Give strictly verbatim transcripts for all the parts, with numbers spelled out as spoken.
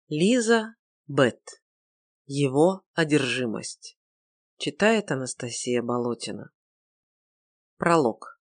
Лиза Бет. Его одержимость. Читает Анастасия Болотина. Пролог.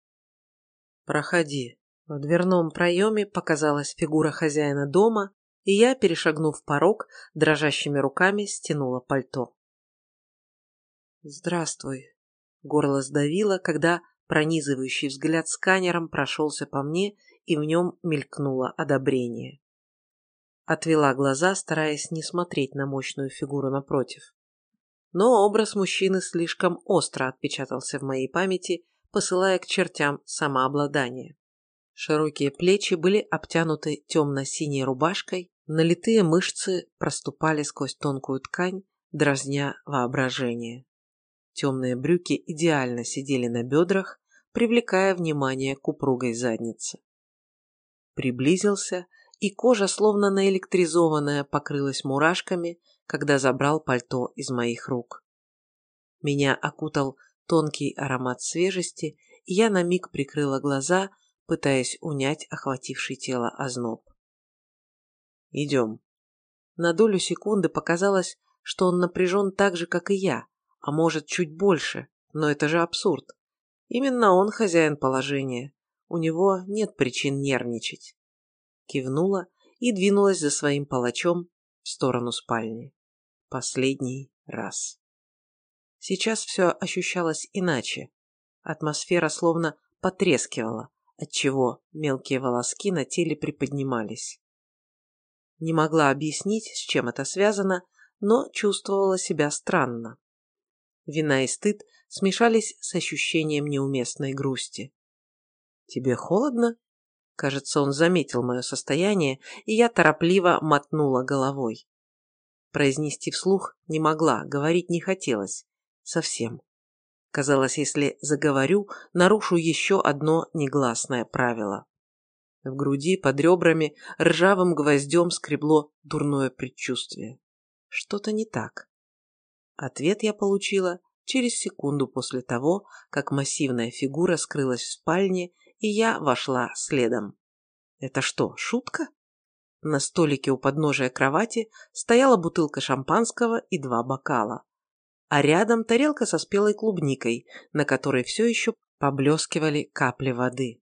«Проходи». В дверном проеме показалась фигура хозяина дома, и я, перешагнув порог, дрожащими руками стянула пальто. «Здравствуй». Горло сдавило, когда пронизывающий взгляд сканером прошелся по мне, и в нем мелькнуло одобрение. Отвела глаза, стараясь не смотреть на мощную фигуру напротив. Но образ мужчины слишком остро отпечатался в моей памяти, посылая к чертям самообладание. Широкие плечи были обтянуты темно-синей рубашкой, налитые мышцы проступали сквозь тонкую ткань, дразня воображение. Темные брюки идеально сидели на бедрах, привлекая внимание к упругой заднице. Приблизился, и кожа, словно наэлектризованная, покрылась мурашками, когда забрал пальто из моих рук. Меня окутал тонкий аромат свежести, и я на миг прикрыла глаза, пытаясь унять охвативший тело озноб. «Идем». На долю секунды показалось, что он напряжен так же, как и я, а может, чуть больше, но это же абсурд. Именно он хозяин положения, у него нет причин нервничать. Кивнула и двинулась за своим палачом в сторону спальни. Последний раз. Сейчас все ощущалось иначе. Атмосфера словно потрескивала, отчего мелкие волоски на теле приподнимались. Не могла объяснить, с чем это связано, но чувствовала себя странно. Вина и стыд смешались с ощущением неуместной грусти. «Тебе холодно?» Кажется, он заметил мое состояние, и я торопливо мотнула головой. Произнести вслух не могла, говорить не хотелось. Совсем. Казалось, если заговорю, нарушу еще одно негласное правило. В груди под ребрами ржавым гвоздем скребло дурное предчувствие. Что-то не так. Ответ я получила через секунду после того, как массивная фигура скрылась в спальне, и я вошла следом. Это что, шутка? На столике у подножия кровати стояла бутылка шампанского и два бокала, а рядом тарелка со спелой клубникой, на которой все еще поблескивали капли воды.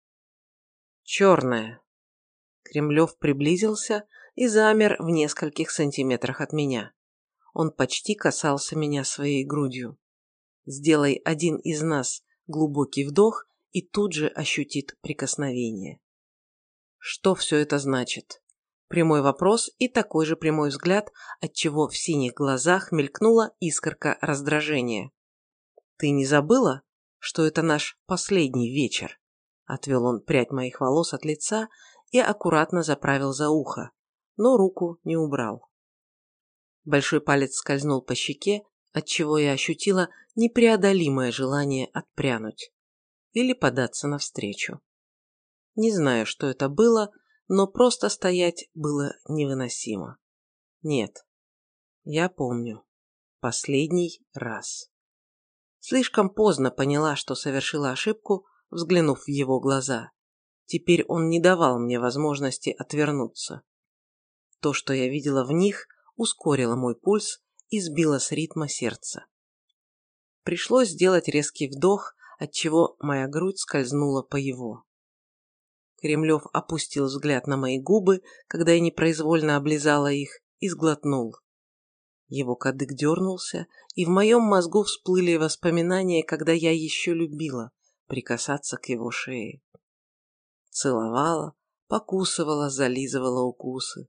Черная. Кремлев приблизился и замер в нескольких сантиметрах от меня. Он почти касался меня своей грудью. Сделай один из нас глубокий вдох, и тут же ощутит прикосновение. Что все это значит? Прямой вопрос и такой же прямой взгляд, отчего в синих глазах мелькнула искорка раздражения. «Ты не забыла, что это наш последний вечер?» Отвел он прядь моих волос от лица и аккуратно заправил за ухо, но руку не убрал. Большой палец скользнул по щеке, отчего я ощутила непреодолимое желание отпрянуть или податься навстречу. Не знаю, что это было, но просто стоять было невыносимо. Нет, я помню. Последний раз. Слишком поздно поняла, что совершила ошибку, взглянув в его глаза. Теперь он не давал мне возможности отвернуться. То, что я видела в них, ускорило мой пульс и сбило с ритма сердца. Пришлось сделать резкий вдох, отчего моя грудь скользнула по его. Кремлев опустил взгляд на мои губы, когда я непроизвольно облизала их, и сглотнул. Его кадык дернулся, и в моем мозгу всплыли воспоминания, когда я еще любила прикасаться к его шее. Целовала, покусывала, зализывала укусы.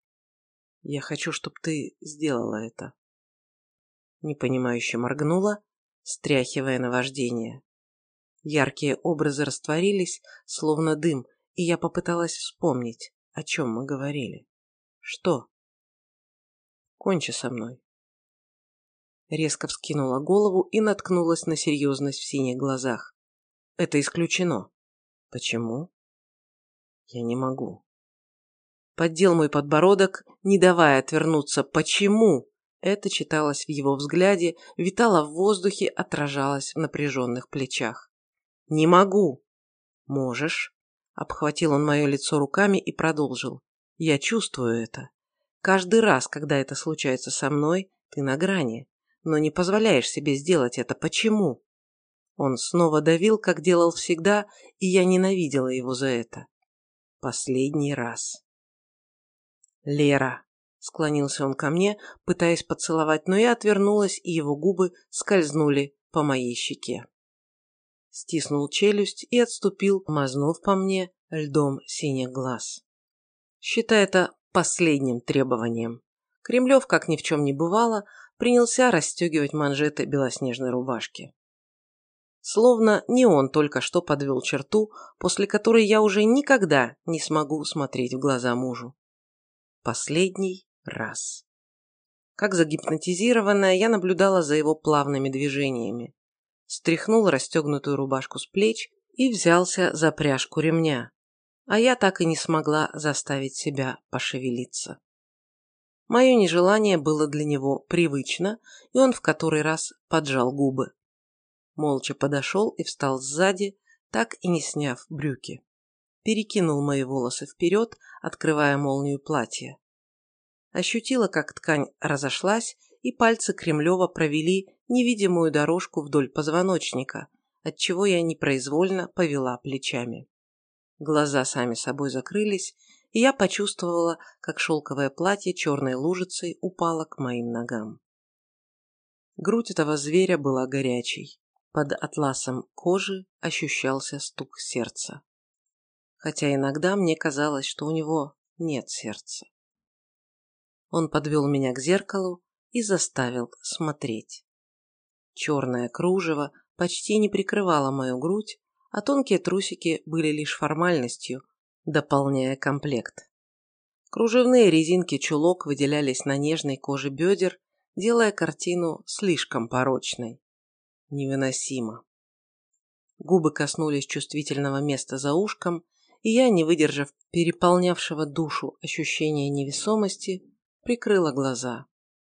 «Я хочу, чтобы ты сделала это». Непонимающе моргнула, стряхивая наваждение. Яркие образы растворились, словно дым, и я попыталась вспомнить, о чем мы говорили. Что? Кончи со мной. Резко вскинула голову и наткнулась на серьезность в синих глазах. Это исключено. Почему? Я не могу. Поддел мой подбородок, не давая отвернуться. Почему? Это читалось в его взгляде, витало в воздухе, отражалось в напряженных плечах. Не могу. Можешь. Обхватил он мое лицо руками и продолжил. Я чувствую это. Каждый раз, когда это случается со мной, ты на грани, но не позволяешь себе сделать это. Почему? Он снова давил, как делал всегда, и я ненавидела его за это. Последний раз. «Лера», — склонился он ко мне, пытаясь поцеловать, но я отвернулась, и его губы скользнули по моей щеке. Стиснул челюсть и отступил, мазнув по мне льдом синих глаз. Считай это последним требованием. Кремлев, как ни в чем не бывало, принялся расстегивать манжеты белоснежной рубашки. Словно не он только что подвел черту, после которой я уже никогда не смогу смотреть в глаза мужу. Последний раз. Как загипнотизированная, я наблюдала за его плавными движениями. Стряхнул расстегнутую рубашку с плеч и взялся за пряжку ремня, а я так и не смогла заставить себя пошевелиться. Мое нежелание было для него привычно, и он в который раз поджал губы. Молча подошел и встал сзади, так и не сняв брюки. Перекинул мои волосы вперед, открывая молнию платья. Ощутила, как ткань разошлась, и пальцы Кремлева провели невидимую дорожку вдоль позвоночника, отчего я непроизвольно повела плечами. Глаза сами собой закрылись, и я почувствовала, как шелковое платье черной лужицей упало к моим ногам. Грудь этого зверя была горячей. Под атласом кожи ощущался стук сердца. Хотя иногда мне казалось, что у него нет сердца. Он подвел меня к зеркалу и заставил смотреть. Черное кружево почти не прикрывало мою грудь, а тонкие трусики были лишь формальностью, дополняя комплект. Кружевные резинки чулок выделялись на нежной коже бедер, делая картину слишком порочной. Невыносимо. Губы коснулись чувствительного места за ушком, и я, не выдержав переполнявшего душу ощущения невесомости, прикрыла глаза.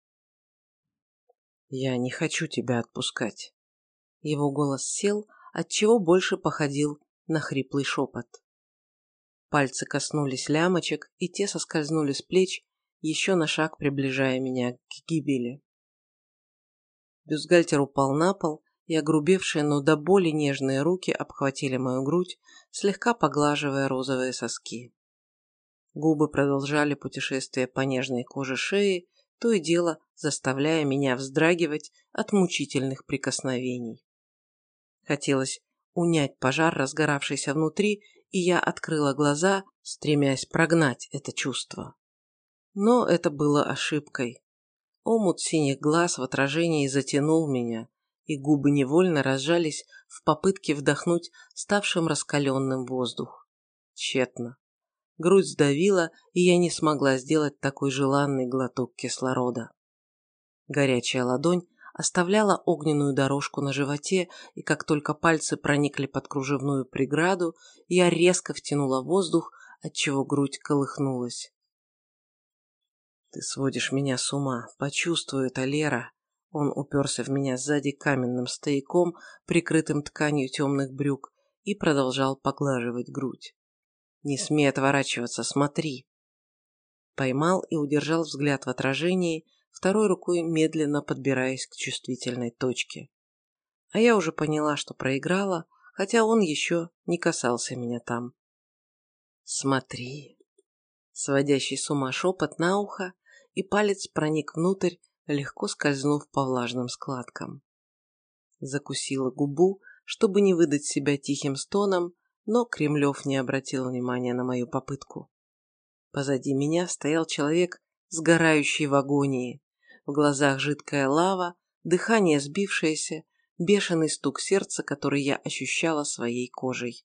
«Я не хочу тебя отпускать». Его голос сел, отчего больше походил на хриплый шепот. Пальцы коснулись лямочек, и те соскользнули с плеч, еще на шаг приближая меня к гибели. Бюстгальтер упал на пол, и огрубевшие, но до боли нежные руки обхватили мою грудь, слегка поглаживая розовые соски. Губы продолжали путешествие по нежной коже шеи, то и дело заставляя меня вздрагивать от мучительных прикосновений. Хотелось унять пожар, разгоравшийся внутри, и я открыла глаза, стремясь прогнать это чувство. Но это было ошибкой. Омут синих глаз в отражении затянул меня, и губы невольно разжались в попытке вдохнуть ставшим раскаленным воздух. Тщетно. Грудь сдавила, и я не смогла сделать такой желанный глоток кислорода. Горячая ладонь оставляла огненную дорожку на животе, и как только пальцы проникли под кружевную преграду, я резко втянула воздух, отчего грудь колыхнулась. «Ты сводишь меня с ума. Почувствуй это, Лера». Он уперся в меня сзади каменным стояком, прикрытым тканью темных брюк, и продолжал поглаживать грудь. «Не смей отворачиваться, смотри». Поймал и удержал взгляд в отражении, второй рукой медленно подбираясь к чувствительной точке. А я уже поняла, что проиграла, хотя он еще не касался меня там. «Смотри». Сводящий с ума шепот на ухо, и палец проник внутрь, легко скользнув по влажным складкам. Закусила губу, чтобы не выдать себя тихим стоном, но Кремлев не обратил внимания на мою попытку. Позади меня стоял человек, сгорающий в агонии. В глазах жидкая лава, дыхание сбившееся, бешеный стук сердца, который я ощущала своей кожей.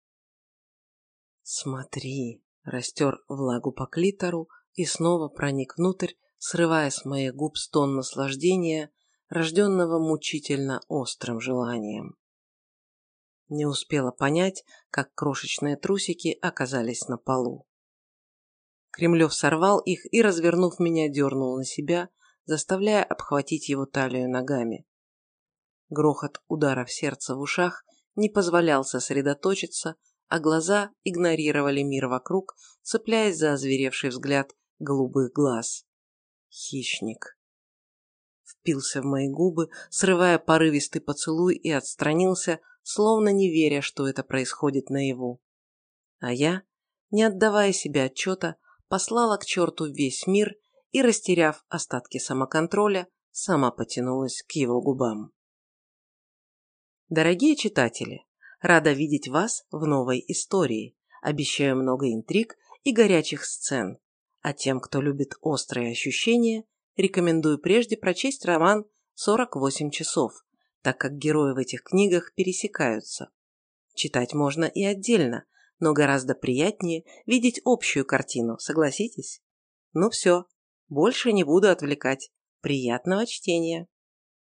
«Смотри», — растер влагу по клитору и снова проник внутрь, срывая с моих губ стон наслаждения, рожденного мучительно острым желанием. Не успела понять, как крошечные трусики оказались на полу. Кремлев сорвал их и, развернув меня, дернул на себя, заставляя обхватить его талию ногами. Грохот ударов сердца в ушах не позволял сосредоточиться, а глаза игнорировали мир вокруг, цепляясь за озверевший взгляд голубых глаз. Хищник. Впился в мои губы, срывая порывистый поцелуй, и отстранился, словно не веря, что это происходит наяву. А я, не отдавая себе отчета, послала к черту весь мир и, растеряв остатки самоконтроля, сама потянулась к его губам. Дорогие читатели, рада видеть вас в новой истории. Обещаю много интриг и горячих сцен. А тем, кто любит острые ощущения, рекомендую прежде прочесть роман «сорок восемь часов», так как герои в этих книгах пересекаются. Читать можно и отдельно, но гораздо приятнее видеть общую картину, согласитесь? Ну все, больше не буду отвлекать. Приятного чтения!